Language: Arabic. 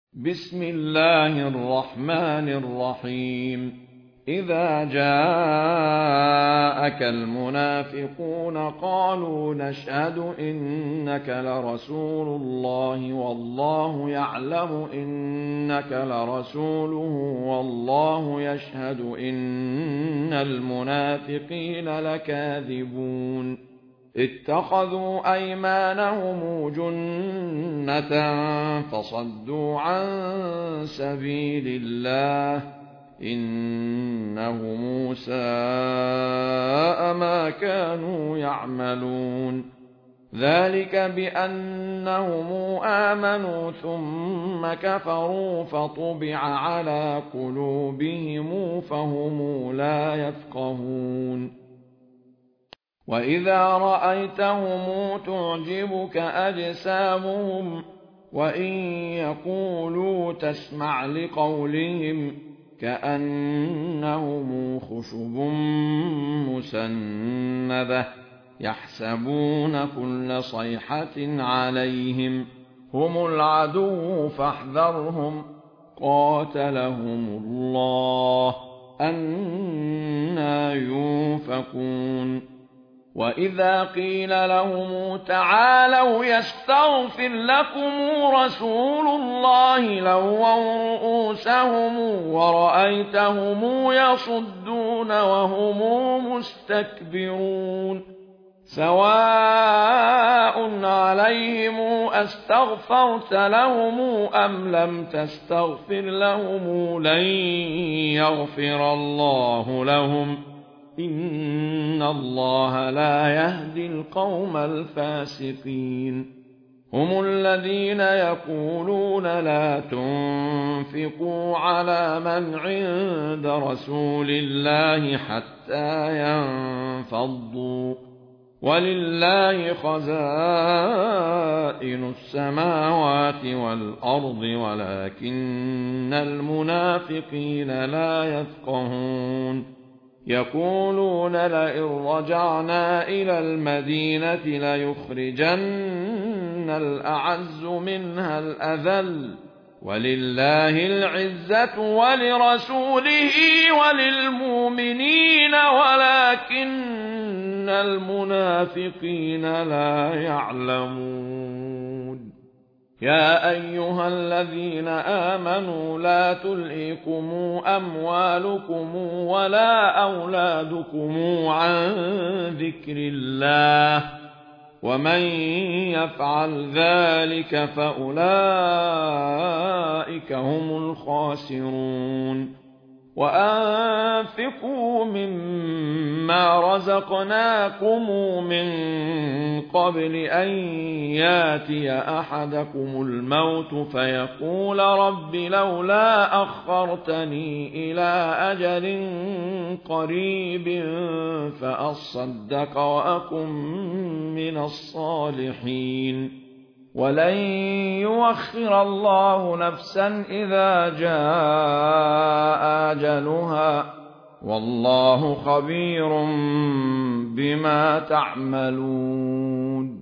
بسم الله الرحمن الرحيم. إذا جاءك المنافقون قالوا نشهد إنك لرسول الله والله يعلم إنك لرسوله والله يشهد إن المنافقين لكاذبون. اتخذوا أيمانهم جنة فصدوا عن سبيل الله إنهم ساء ما كانوا يعملون. ذلك بأنهم آمنوا ثم كفروا فطبع على قلوبهم فهم لا يفقهون. وإذا رأيتهم تعجبك أجسامهم وإن يقولوا تسمع لقولهم كأنهم خشب مسندة يحسبون كل صيحة عليهم هم العدو فاحذرهم قاتلهم الله أنى يؤفكون. وإذا قيل لهم تعالوا يستغفر لكم رسول الله لووا رؤوسهم ورأيتهم يصدون وهم مستكبرون. سواء عليهم أستغفرت لهم أم لم تستغفر لهم لن يغفر الله لهم إن الله لا يهدي القوم الفاسقين. هم الذين يقولون لا تنفقوا على من عند رسول الله حتى ينفضوا ولله خزائن السماوات والأرض ولكن المنافقين لا يفقهون. يقولون لئن رجعنا إلى المدينة ليخرجن الأعز منها الأذل ولله العزة ولرسوله وللمؤمنين ولكن المنافقين لا يعلمون. يا أيها الذين آمنوا لا تلهكم أموالكم ولا أولادكم عن ذكر الله ومن يفعل ذلك فأولئك هم الخاسرون. وأنفقوا مما رزقناكم من قبل أن ياتي أحدكم الموت فيقول رب لولا أخرتني إلى أجل قريب فأصدق وأكن من الصالحين. ولن يؤخر الله نفسا إذا جاء أجلها والله خبير بما تعملون.